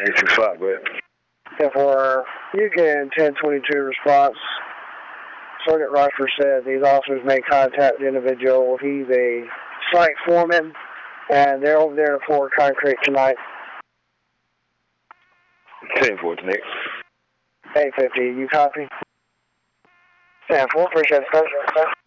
865, go ahead. For you can 1022 response. Sergeant Rochford said these officers made contact with the individual. He's a site foreman, and they're over there for concrete tonight. 10-4, Nick. 850, you copy? 10-4, appreciate it, sir.